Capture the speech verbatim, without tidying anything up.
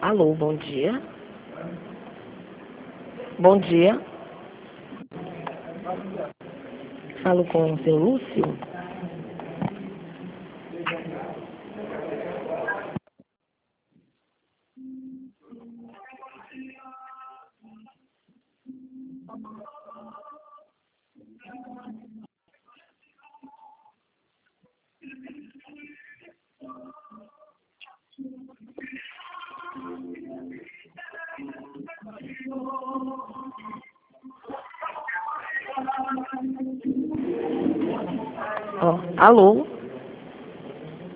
Alô, bom dia. Bom dia. Falo com o seu Lúcio. Ó, alô?